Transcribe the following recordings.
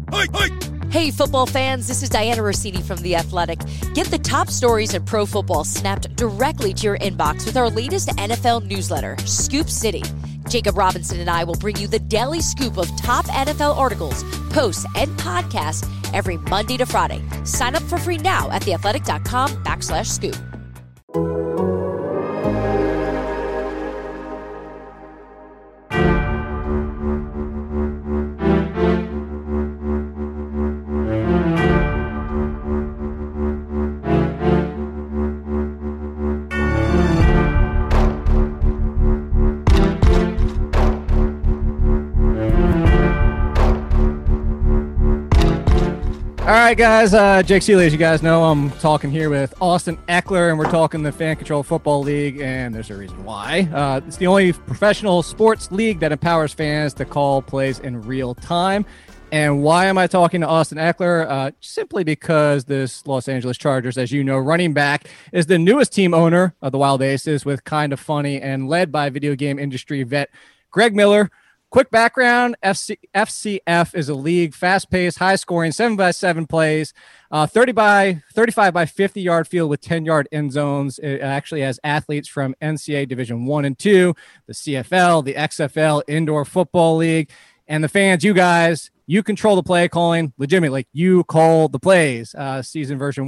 Hey, football fans, this is Diana Rossini from The Athletic. Get the top stories in pro football snapped directly to your inbox with our latest NFL newsletter, Scoop City. Jacob Robinson and I will bring you the daily scoop of top NFL articles, posts, and podcasts every Monday to Friday. Sign up for free now at theathletic.com/scoop. All right, guys, Jake Seeley, as you guys know, I'm talking here with Austin Ekeler, and we're talking the Fan Control Football League, and there's a reason why. It's the only professional sports league that empowers fans to call plays in real time. And why am I talking to Austin Ekeler? Simply because this Los Angeles Chargers, as you know, running back is the newest team owner of the Wild Aces with Kind of Funny and led by video game industry vet Greg Miller. Quick background, FCF is a league, fast-paced, high-scoring, 7x7 plays, 35 by 50-yard field with 10-yard end zones. It actually has athletes from NCAA Division I and II, the CFL, the XFL, Indoor Football League, and the fans, you guys, you control the play calling legitimately. You call the plays. Season version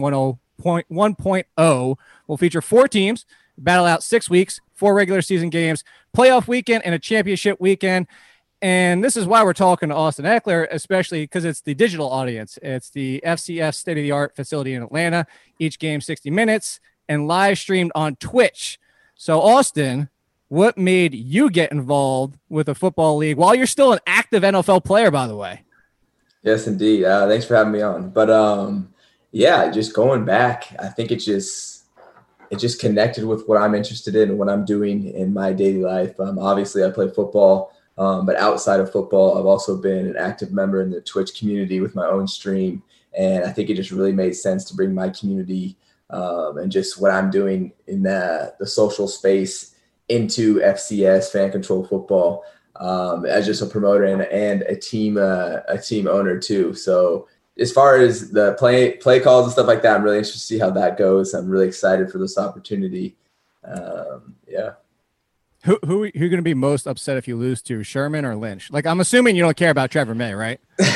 1.0 will feature 4 teams, battle out 6 weeks, 4 regular season games, playoff weekend, and a championship weekend. And this is why we're talking to Austin Ekeler, especially because it's the digital audience. It's the FCF state-of-the-art facility in Atlanta. Each game 60 minutes and live streamed on Twitch. So, Austin, what made you get involved with a football league while you're still an active NFL player, by the way? Yes, indeed. Thanks for having me on. But, yeah, just going back, I think it just connected with what I'm interested in and what I'm doing in my daily life. Obviously, I play football. But outside of football, I've also been an active member in the Twitch community with my own stream. And I think it just really made sense to bring my community and just what I'm doing in the social space into FCS, Fan Control Football, as just a promoter and a team owner too. So as far as the play calls and stuff like that, I'm really interested to see how that goes. I'm really excited for this opportunity. Yeah. Who are you going to be most upset if you lose to, Sherman or Lynch? Like, I'm assuming you don't care about Trevor May, right? Yeah,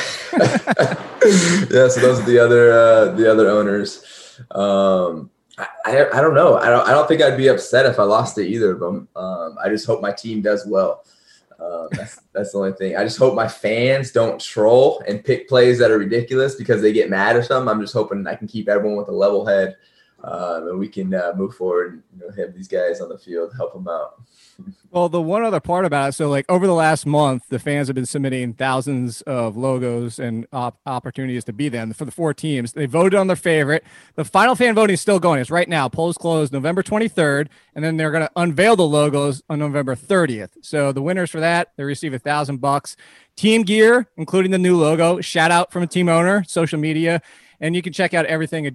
so those are the other owners. I don't know. I don't think I'd be upset if I lost to either of them. I just hope my team does well. That's the only thing. I just hope my fans don't troll and pick plays that are ridiculous because they get mad or something. I'm just hoping I can keep everyone with a level head, and we can move forward and have these guys on the field, help them out. Well, the one other part about it, so like over the last month, the fans have been submitting thousands of logos and opportunities to be them for the 4 teams. They voted on their favorite. The final fan voting is still going. It's right now. Polls closed November 23rd, and then they're going to unveil the logos on November 30th. So the winners for that, they receive $1,000. Team gear, including the new logo. Shout out from a team owner, social media, and you can check out everything at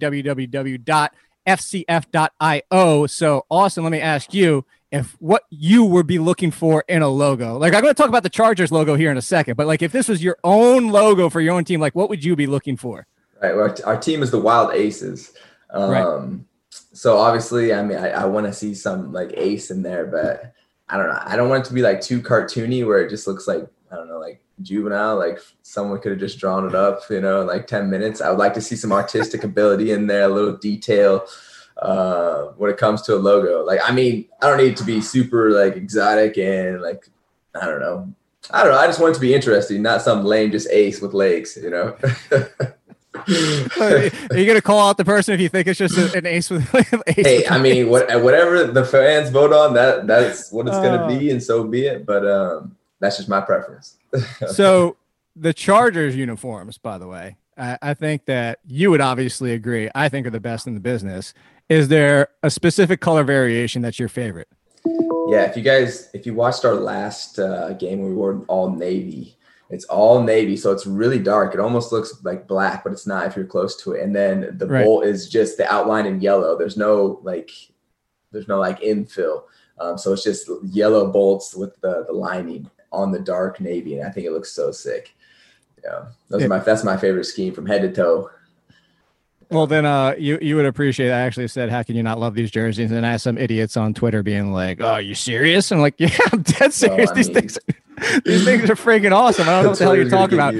www.fcf.io. So, Austin, let me ask you, if what you would be looking for in a logo, like I'm going to talk about the Chargers logo here in a second, but like if this was your own logo for your own team, like what would you be looking for? Right. Well, our team is the Wild Aces. Right. So obviously, I mean, I want to see some like ace in there, but I don't know. I don't want it to be like too cartoony where it just looks like, I don't know, like juvenile, like someone could have just drawn it up, in like 10 minutes. I would like to see some artistic ability in there, a little detail. When it comes to a logo, like, I mean, I don't need it to be super like exotic and like, I don't know. I just want it to be interesting, not some lame, just ace with legs, Are you going to call out the person if you think it's just an ace with ace? Hey, I mean, whatever the fans vote on, that's what it's going to be, and so be it. But that's just my preference. So the Chargers uniforms, by the way, I think that you would obviously agree, I think are the best in the business. Is there a specific color variation that's your favorite? Yeah, if you watched our last game, we wore all navy. It's all navy, so it's really dark. It almost looks like black, but it's not if you're close to it. And then the bolt is just the outline in yellow. There's no infill. So it's just yellow bolts with the lining on the dark navy, and I think it looks so sick. Yeah, that's my favorite scheme from head to toe. Well, then you would appreciate it. I actually said, how can you not love these jerseys? And then I had some idiots on Twitter being like, oh, are you serious? And I'm like, yeah, I'm dead serious. No, these things are freaking awesome. I don't know what the hell you're talking about.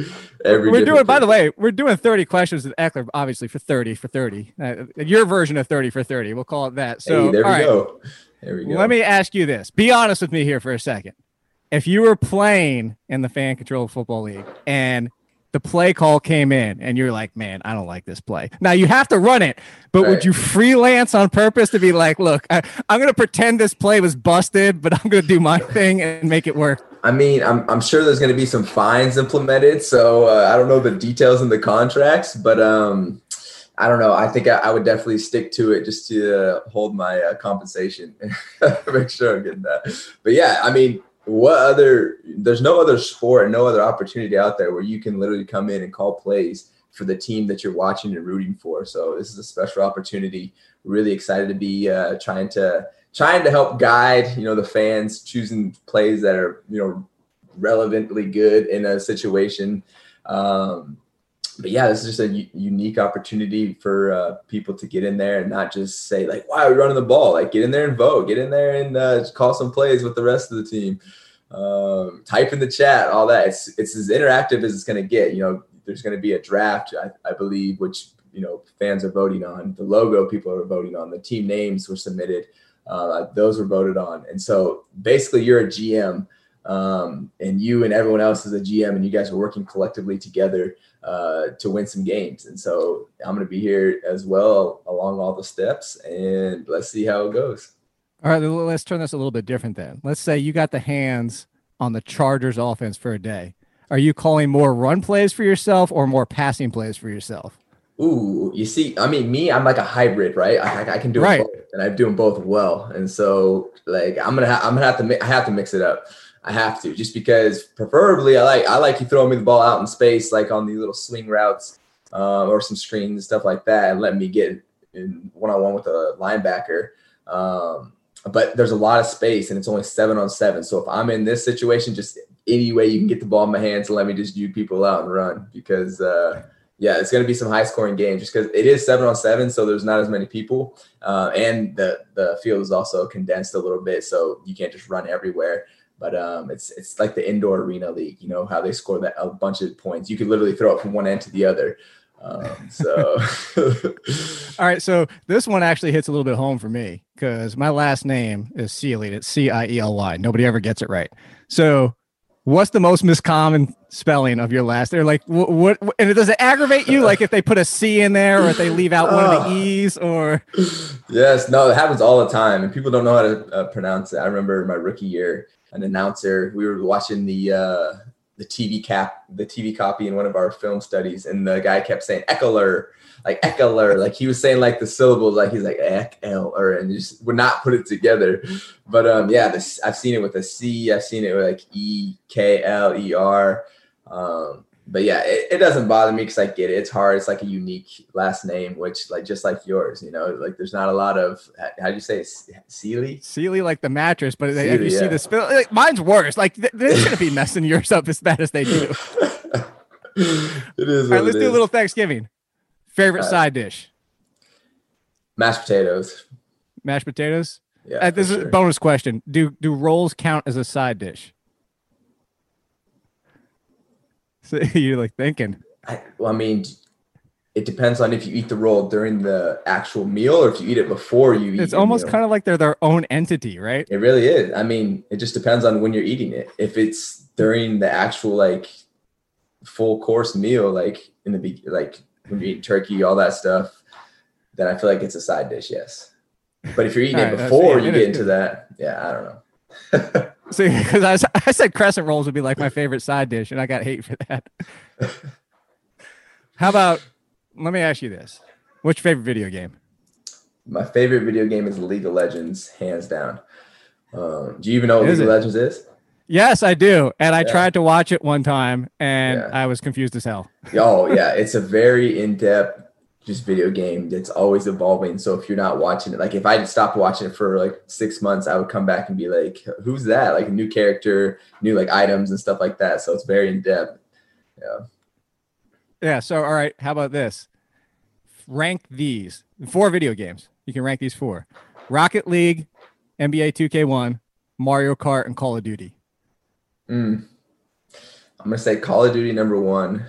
By the way, we're doing 30 questions with Ekeler, obviously for 30. Your version of 30 for 30. We'll call it that. So hey, there we go. Let me ask you this. Be honest with me here for a second. If you were playing in the Fan Control Football League and the play call came in and you're like, man, I don't like this play. Now you have to run it, but would you freelance on purpose to be like, look, I'm going to pretend this play was busted, but I'm going to do my thing and make it work? I mean, I'm sure there's going to be some fines implemented. So I don't know the details in the contracts, but I don't know. I think I would definitely stick to it just to hold my compensation and make sure I'm getting that. But yeah, I mean, there's no other sport, no other opportunity out there where you can literally come in and call plays for the team that you're watching and rooting for. So this is a special opportunity. Really excited to be trying to help guide, the fans choosing plays that are, relevantly good in a situation. But yeah, this is just a unique opportunity for people to get in there and not just say like, why are we running the ball? Like get in there and vote, get in there and call some plays with the rest of the team. Type in the chat, all that. It's as interactive as it's going to get. There's going to be a draft, I believe, which, fans are voting on. The logo people are voting on. The team names were submitted. Those were voted on. And so basically you're a GM and you and everyone else is a GM and you guys are working collectively together to win some games. And so I'm going to be here as well along all the steps, and let's see how it goes. All right, let's turn this a little bit different then. Let's say you got the hands on the Chargers offense for a day. Are you calling more run plays for yourself or more passing plays for yourself? Ooh, you see, I mean, I'm like a hybrid, right? I can do it both, and I'm doing both well. And so like, I have to mix it up. I have to, just because preferably I like you throwing me the ball out in space, like on these little swing routes or some screens and stuff like that, and let me get in one-on-one with a linebacker. But there's a lot of space and it's only 7-on-7. So if I'm in this situation, just any way you can get the ball in my hands and let me just juke people out and run, because it's going to be some high scoring games just because it is 7-on-7. So there's not as many people. And the field is also condensed a little bit. So you can't just run everywhere. But it's like the indoor arena league, how they score a bunch of points. You could literally throw it from one end to the other. All right, so this one actually hits a little bit home for me because my last name is Ciely. It's Ciely. Nobody ever gets it right. So what's the most miscommon spelling of your last? They're like, what and does it aggravate you, like if they put a C in there or if they leave out one of the E's? Or yes, no, it happens all the time and people don't know how to pronounce it. I remember my rookie year, an announcer, we were watching the TV copy in one of our film studies, and the guy kept saying Ekeler, like he was saying like the syllables, like he's like Ekeler, and just would not put it together. But I've seen it with a C, I've seen it with like Ekler. But yeah, it doesn't bother me because I get it. It's hard. It's like a unique last name, which like just like yours, like there's not a lot of, how do you say it? Ciely, like the mattress. But if you see the spell, like, mine's worse. Like they're gonna be messing yours up as bad as they do. It is. All right, let's do a little Thanksgiving. Favorite side dish? Mashed potatoes. Mashed potatoes. Yeah. This is a bonus question. Do rolls count as a side dish? So you're like thinking. I mean, it depends on if you eat the roll during the actual meal or if you eat it before you eat. It's almost kind of like they're their own entity, right? It really is. I mean, it just depends on when you're eating it. If it's during the actual like full course meal, like when you eat turkey, all that stuff, then I feel like it's a side dish. Yes. But if you're eating it before you get into that, I don't know. See, because I said crescent rolls would be like my favorite side dish, and I got hate for that. How about, let me ask you this. What's your favorite video game? My favorite video game is League of Legends, hands down. Do you even know what League of Legends is? Yes, I do. And I tried to watch it one time, and I was confused as hell. Oh, yeah. It's a very in-depth just video game that's always evolving. So if you're not watching it, like if I stopped watching it for like 6 months, I would come back and be like, who's that? Like a new character, new like items and stuff like that. So it's very in depth. Yeah. Yeah. So, all right. How about this? Rank these 4 video games. You can rank these 4: Rocket League, NBA 2K1, Mario Kart, and Call of Duty. I'm gonna say Call of Duty number 1,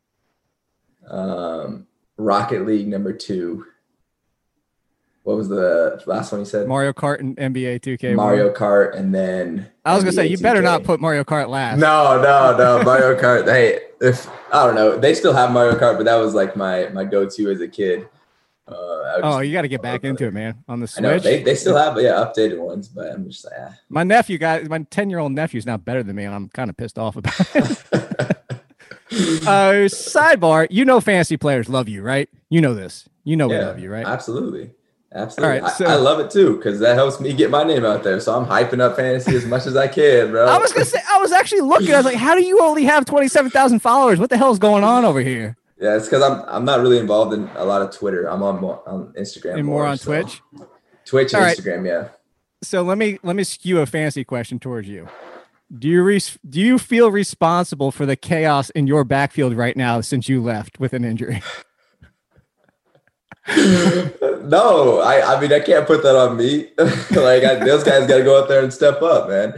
Rocket League number 2. What was the last one you said? Mario Kart and NBA 2K1. Mario Kart, and then I was gonna say NBA you better 2K. not put Mario Kart last. No, Mario Kart. Hey, I don't know, they still have Mario Kart, but that was like my go-to as a kid. You got to get back into it, man. On the Switch, I know they still have updated ones, but I'm just like, my 10-year-old nephew's now better than me, and I'm kind of pissed off about it. Sidebar, fantasy players love you, right? You know this. We love you, right? Absolutely. All right, so, I love it too, because that helps me get my name out there. So I'm hyping up fantasy as much as I can, bro. I was gonna say, I was actually looking. I was like, how do you only have 27,000 followers? What the hell's going on over here? Yeah, it's because I'm not really involved in a lot of Twitter. I'm on Instagram. And more on Twitch? Twitch and All right. Instagram, yeah. So let me skew a fantasy question towards you. Do you feel responsible for the chaos in your backfield right now since you left with an injury? No, I mean, I can't put that on me. Those guys got to go out there and step up, man.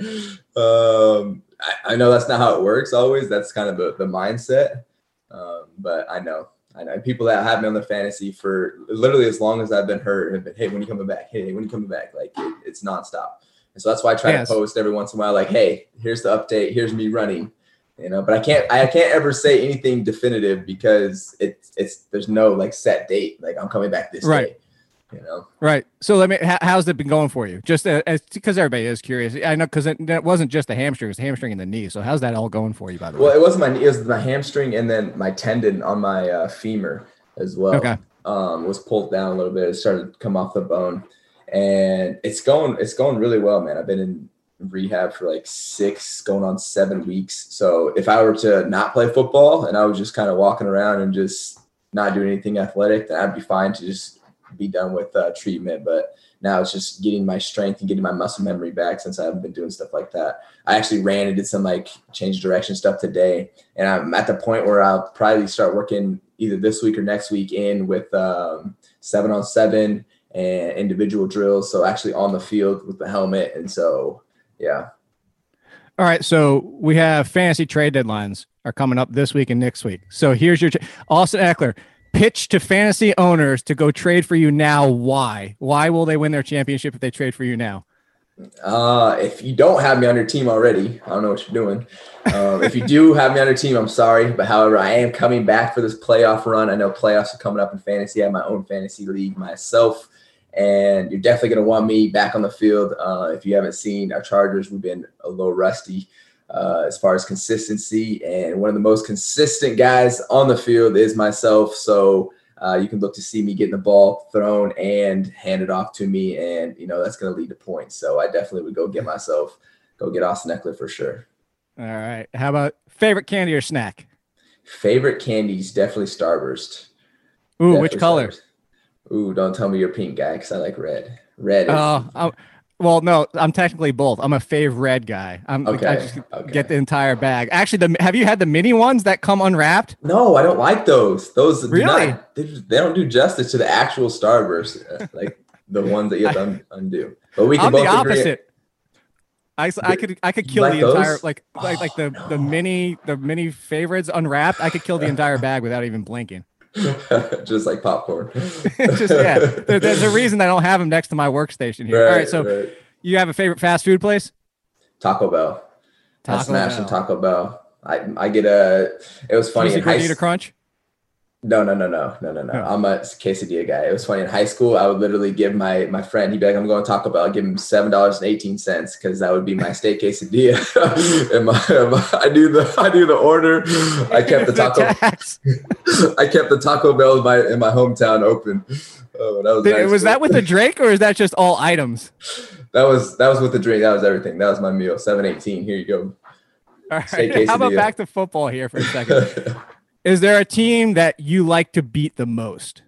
I know that's not how it works always. That's kind of the mindset. But I know people that have me on the fantasy for literally as long as I've been hurt have been, hey, when you coming back? Hey, when you coming back? Like it's nonstop. And so that's why I try to post every once in a while, like, hey, here's the update. Here's me running, but I can't ever say anything definitive because there's no like set date. Like I'm coming back this day. Right. So how's it been going for you? Just because everybody is curious. I know, because it wasn't just a hamstring, it was a hamstring in the knee. So how's that all going for you, by the way? Well, it wasn't my knee, it was my hamstring, and then my tendon on my femur as well. Okay. Was pulled down a little bit. It started to come off the bone, and it's going really well, man. I've been in rehab for like 6 going on 7 weeks. So if I were to not play football and I was just kind of walking around and just not doing anything athletic, then I'd be fine to just be done with treatment. But now it's just getting my strength and getting my muscle memory back since I haven't been doing stuff like that. I actually ran and did some like change direction stuff today, and I'm at the point where I'll probably start working either this week or next week in with 7-on-7 and individual drills. So actually on the field with the helmet. And so, yeah. All right. So we have fantasy trade deadlines are coming up this week and next week. So here's your Austin Ekeler. Pitch to fantasy owners to go trade for you now. Why? Why will they win their championship if they trade for you now? If you don't have me on your team already, I don't know what you're doing. If you do have me on your team, I'm sorry. But however, I am coming back for this playoff run. I know playoffs are coming up in fantasy. I have my own fantasy league myself. And you're definitely going to want me back on the field. If you haven't seen our Chargers, we've been a little rusty as far as consistency. And one of the most consistent guys on the field is myself. So you can look to see me getting the ball thrown and handed off to me. And, that's going to lead to points. So I definitely would go get Austin Ekeler for sure. All right. How about favorite candy or snack? Favorite candies, definitely Starburst. Ooh, definitely which color? Starburst. Ooh, don't tell me you're a pink guy because I like red. Red is... well, no, I'm technically both. I'm a fave red guy. I just get the entire bag. Actually, have you had the mini ones that come unwrapped? No, I don't like those. Those really? They don't do justice to the actual Starburst, like the ones that you have to undo. But we can I'm both the opposite. agree. I could kill the entire the mini favorites unwrapped. I could kill the entire bag without even blinking. Just like popcorn. There's a reason I don't have them next to my workstation here. All right, so you have a favorite fast food place? Taco Bell. I smashed some Taco Bell. I get it was funny in high school. Crunch? No. I'm a quesadilla guy. It was funny in high school. I would literally give my friend, he'd be like, I'm going to Taco Bell. I'd give him $7.18 because that would be my steak quesadilla. And I do the order. I kept the Taco Bell in my hometown open. Oh, that was that with the drink or is that just all items? That was with the drink. That was everything. That was my meal. $7.18. Here you go. All right. How about back to football here for a second? Is there a team that you like to beat the most?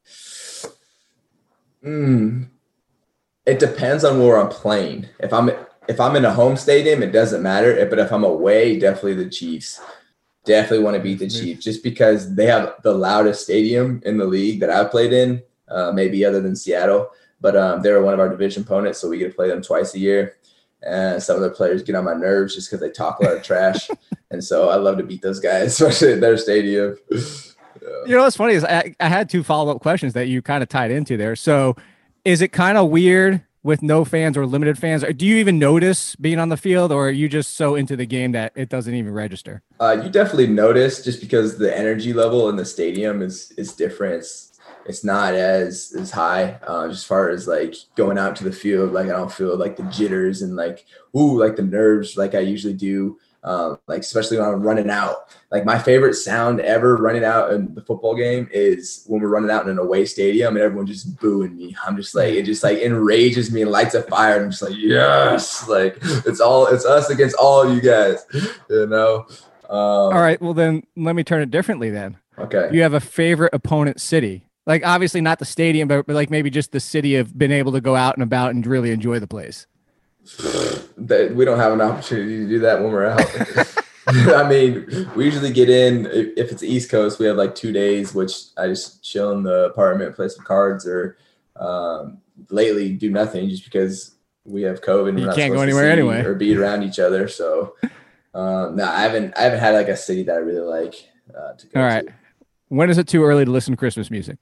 It depends on where I'm playing. If I'm in a home stadium, it doesn't matter. But if I'm away, definitely the Chiefs. Definitely want to beat the Chiefs just because they have the loudest stadium in the league that I've played in, maybe other than Seattle. But they're one of our division opponents, so we get to play them twice a year. And some of the players get on my nerves just because they talk a lot of trash. And so I love to beat those guys, especially at their stadium. You know what's funny is I had 2 follow-up questions that you kind of tied into there. So is it kind of weird with no fans or limited fans? Or do you even notice being on the field, or are you just so into the game that it doesn't even register? You definitely notice just because the energy level in the stadium is different. It's not as high as far as like going out to the field. Like I don't feel like the jitters and like the nerves like I usually do. Like especially when I'm running out. Like my favorite sound ever running out in the football game is when we're running out in an away stadium and everyone just booing me. I'm just like, it just like enrages me and lights a fire. And I'm just like, yes, like it's us against all of you guys, you know? All right. Well, then let me turn it differently then. Okay. You have a favorite opponent city? Like obviously not the stadium, but like maybe just the city of being able to go out and about and really enjoy the place. We don't have an opportunity to do that when we're out. I mean, we usually get in, if it's the East Coast, we have like 2 days, which I just chill in the apartment, play some cards, or lately do nothing just because we have COVID and you can't go anywhere anyway or be around each other. So no, I haven't had like a city that I really like to go All right. to. When is it too early to listen to Christmas music?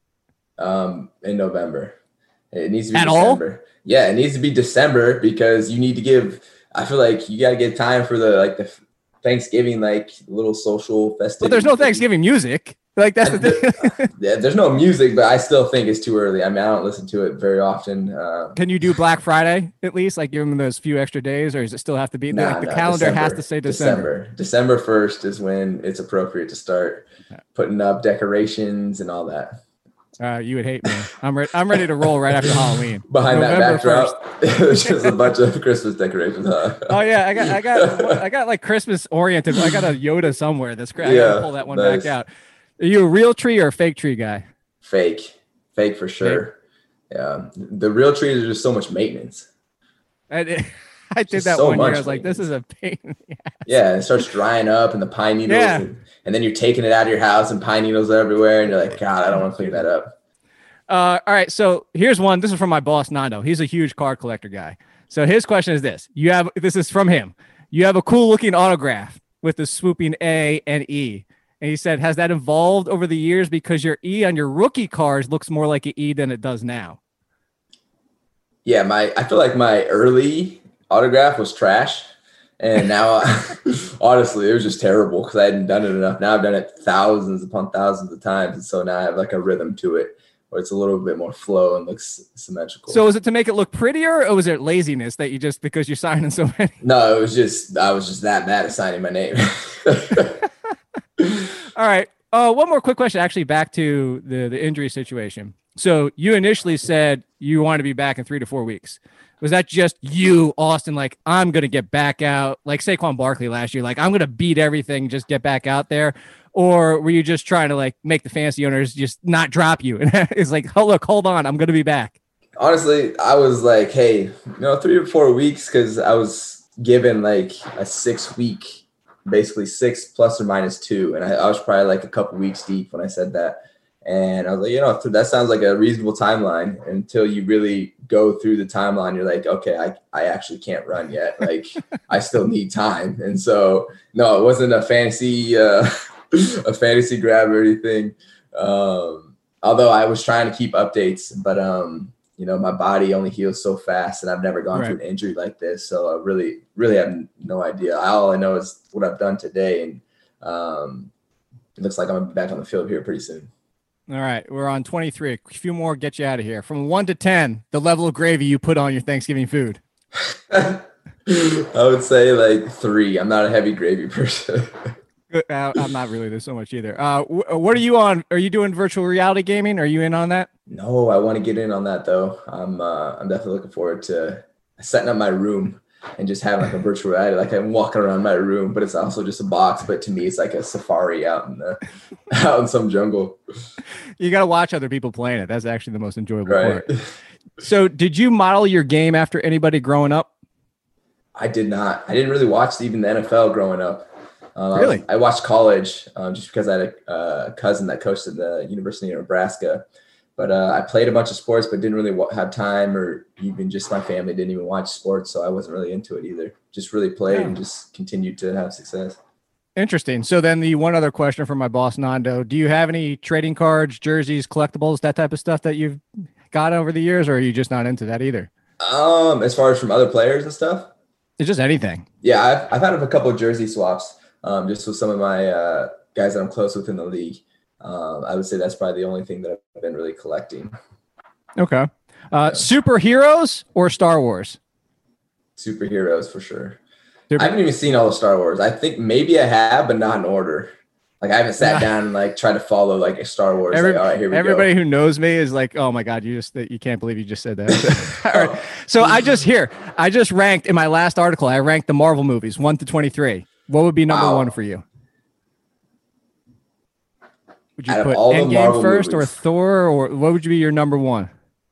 In November. It needs to be At December. all? Yeah, it needs to be December because you need to give. I feel like you got to get time for the Thanksgiving little social festivity. But there's no Thanksgiving music. Like that's the thing. Yeah, there's no music, but I still think it's too early. I mean, I don't listen to it very often. Can you do Black Friday at least? Like give them those few extra days, or does it still have to be the calendar December. has to say December? December 1st is when it's appropriate to start putting up decorations and all that. You would hate me. I'm ready to roll right after Halloween. Behind November that backdrop, it's just a bunch of Christmas decorations. Huh? Oh yeah, I got like Christmas oriented. I got a Yoda somewhere. That's great. I gotta pull that one back out. Are you a real tree or a fake tree guy? Fake for sure. Fake. Yeah, the real trees are just so much maintenance. I did that one year. I was like, this is a pain in the ass. Yeah, it starts drying up and the pine needles, and then you're taking it out of your house and pine needles are everywhere, and you're like, God, I don't want to clean that up. All right, so here's one. This is from my boss, Nando. He's a huge card collector guy. So his question is this. This is from him. You have a cool looking autograph with the swooping A and E. And he said, has that evolved over the years because your E on your rookie cards looks more like an E than it does now? Yeah, I feel like my early autograph was trash. And now, honestly, it was just terrible because I hadn't done it enough. Now I've done it thousands upon thousands of times. And so now I have like a rhythm to it where it's a little bit more flow and looks symmetrical. So is it to make it look prettier, or was it laziness that you just, because you're signing so many? No, I was just that bad at signing my name. All right. One more quick question, actually, back to the injury situation. So you initially said you wanted to be back in 3 to 4 weeks. Was that just you, Austin, like, I'm going to get back out, like Saquon Barkley last year, like, I'm going to beat everything, just get back out there? Or were you just trying to, like, make the fantasy owners just not drop you? And it's like, oh, look, hold on, I'm going to be back. Honestly, I was like, hey, 3 to 4 weeks, because I was given, like, a 6 week, basically 6 plus or minus 2. And I was probably, like, a couple weeks deep when I said that. And I was like, that sounds like a reasonable timeline. Until you really go through the timeline, you're like, okay, I actually can't run yet. Like, I still need time. And so, no, it wasn't a fantasy grab or anything. Although I was trying to keep updates, but my body only heals so fast, and I've never gone through an injury like this. So I really, really have no idea. All I know is what I've done today, and it looks like I'm gonna be back on the field here pretty soon. All right, we're on 23. A few more, get you out of here. From 1 to 10, the level of gravy you put on your Thanksgiving food. I would say like 3. I'm not a heavy gravy person. I'm not really. There's so much either. What are you on? Are you doing virtual reality gaming? Are you in on that? No, I want to get in on that though. I'm definitely looking forward to setting up my room and just having like a virtual reality. Like I'm walking around my room, but it's also just a box. But to me, it's like a safari out in some jungle. You got to watch other people playing it. That's actually the most enjoyable part. So did you model your game after anybody growing up? I did not. I didn't really watch even the NFL growing up. Really? I watched college just because I had a cousin that coached at the University of Nebraska. But I played a bunch of sports, but didn't really have time, or even just my family didn't even watch sports, so I wasn't really into it either. Just really played and just continued to have success. Interesting. So then the one other question from my boss, Nando, do you have any trading cards, jerseys, collectibles, that type of stuff that you've got over the years, or are you just not into that either? As far as from other players and stuff? It's just anything. Yeah, I've had a couple of jersey swaps just with some of my guys that I'm close with in the league. I would say that's probably the only thing that I've been really collecting. Okay. Superheroes or Star Wars? Superheroes for sure. I haven't even seen all the Star Wars. I think maybe I have, but not in order. Like I haven't sat down and like tried to follow like a Star Wars. All right, here we everybody go. Who knows me is like, oh my God, you can't believe you just said that. All right. So I just ranked in my last article, I ranked the Marvel movies 1 to 23. What would be number one for you? Would you put Endgame first movies, or Thor, or what would be your number one?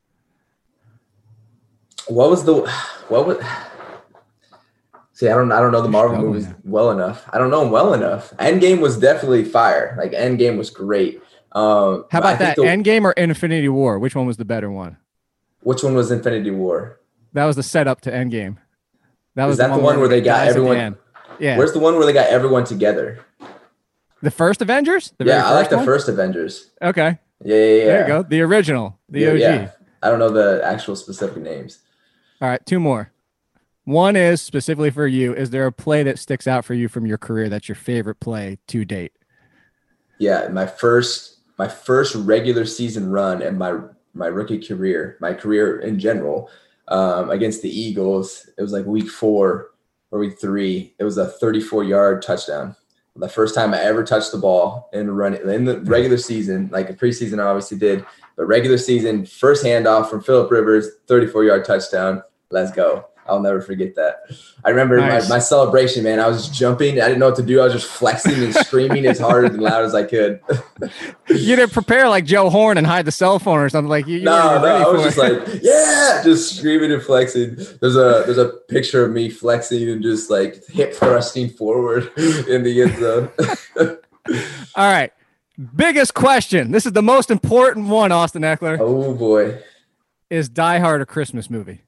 See, I don't know the Marvel movies well enough. I don't know them well enough. Endgame was definitely fire. Like Endgame was great. How about that? Endgame or Infinity War? Which one was the better one? Which one was Infinity War? That was the setup to Endgame. Is that the one where they got everyone? Yeah. Where's the one where they got everyone together? The first Avengers? I like the first Avengers. Okay. Yeah. There you go. The original. The OG. Yeah. I don't know the actual specific names. All right. Two more. One is specifically for you. Is there a play that sticks out for you from your career that's your favorite play to date? Yeah. My first regular season run and my rookie career, my career in general, against the Eagles, it was like week 4 or week 3. It was a 34-yard touchdown. The first time I ever touched the ball in the regular season, like a preseason I obviously did, but regular season, first handoff from Phillip Rivers, 34-yard touchdown. Let's go. I'll never forget that. I remember my celebration, man. I was just jumping. I didn't know what to do. I was just flexing and screaming as hard and loud as I could. You didn't prepare like Joe Horn and hide the cell phone or something like you. No, I was just like, yeah, just screaming and flexing. There's a picture of me flexing and just like hip thrusting forward in the end zone. All right. Biggest question. This is the most important one, Austin Ekeler. Oh boy. Is Die Hard a Christmas movie?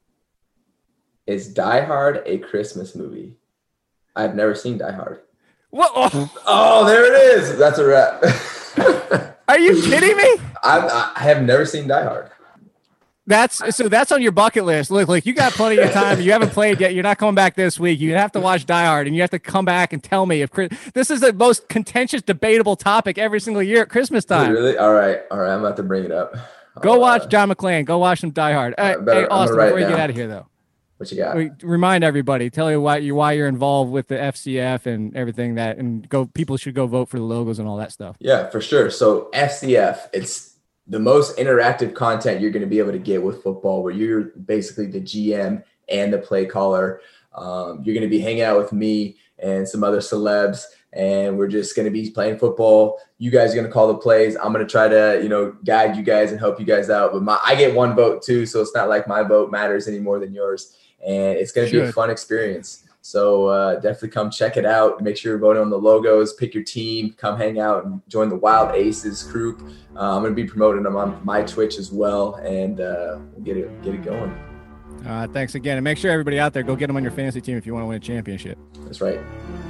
Is Die Hard a Christmas movie? I've never seen Die Hard. What? Oh, there it is. That's a wrap. Are you kidding me? I have never seen Die Hard. That's on your bucket list. Look, like you got plenty of time. You haven't played yet. You're not coming back this week. You have to watch Die Hard, and you have to come back and tell me if this is the most contentious, debatable topic every single year at Christmas time. Really? All right. I'm about to bring it up. Go watch John McClane. Go watch some Die Hard. Hey, Austin, before you get out of here, though. What you got? Remind everybody. Tell you why you're involved with the FCF and everything people should go vote for the logos and all that stuff. Yeah, for sure. So FCF, it's the most interactive content you're going to be able to get with football, where you're basically the GM and the play caller. You're going to be hanging out with me and some other celebs, and we're just going to be playing football. You guys are going to call the plays. I'm going to try to, guide you guys and help you guys out. But I get one vote too, so it's not like my vote matters any more than yours. And it's going to be a fun experience. So definitely come check it out. Make sure you're voting on the logos, pick your team, come hang out and join the Wild Aces group. I'm going to be promoting them on my Twitch as well, and we'll get it going. Thanks again. And make sure everybody out there, go get them on your fantasy team if you want to win a championship. That's right.